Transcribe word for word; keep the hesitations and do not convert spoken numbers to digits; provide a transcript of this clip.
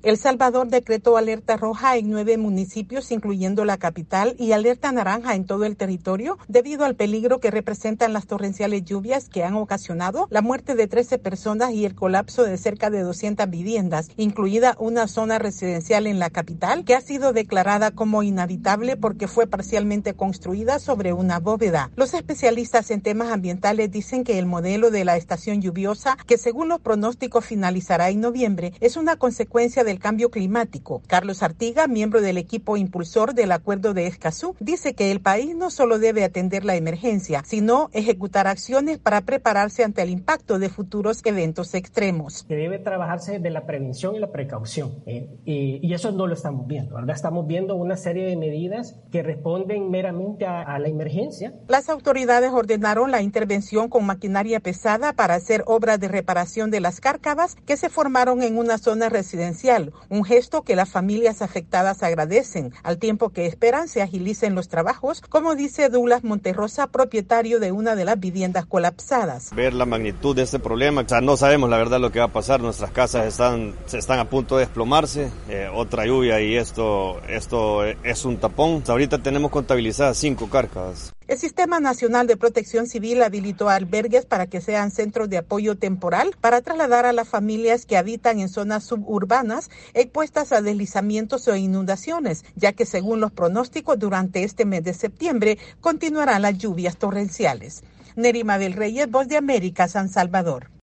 El Salvador decretó alerta roja en nueve municipios, incluyendo la capital, y alerta naranja en todo el territorio debido al peligro que representan las torrenciales lluvias que han ocasionado la muerte de trece personas y el colapso de cerca de doscientas viviendas, incluida una zona residencial en la capital que ha sido declarada como inhabitable porque fue parcialmente construida sobre una bóveda. Los especialistas en temas ambientales dicen que el modelo de la estación lluviosa, que según los pronósticos finalizará en noviembre, es una consecuencia del cambio climático. Carlos Artiga, miembro del equipo impulsor del Acuerdo de Escazú, dice que el país no solo debe atender la emergencia, sino ejecutar acciones para prepararse ante el impacto de futuros eventos extremos. Que debe trabajarse de la prevención y la precaución, ¿eh? y, y eso no lo estamos viendo, ¿verdad? Estamos viendo una serie de medidas que responden meramente a, a la emergencia. Las autoridades ordenaron la intervención con maquinaria pesada para hacer obras de reparación de las cárcavas que se formaron en una zona residencial, un gesto que las familias afectadas agradecen, al tiempo que esperan se agilicen los trabajos, como dice Douglas Monterrosa, propietario de una de las viviendas colapsadas. Ver la magnitud de este problema, o sea, no sabemos la verdad lo que va a pasar, nuestras casas están, están a punto de desplomarse, eh, otra lluvia y esto, esto es un tapón. Ahorita tenemos contabilizadas cinco cárcavas. El Sistema Nacional de Protección Civil habilitó albergues para que sean centros de apoyo temporal para trasladar a las familias que habitan en zonas suburbanas expuestas a deslizamientos o inundaciones, ya que según los pronósticos durante este mes de septiembre continuarán las lluvias torrenciales. Nerima del Reyes, Voz de América, San Salvador.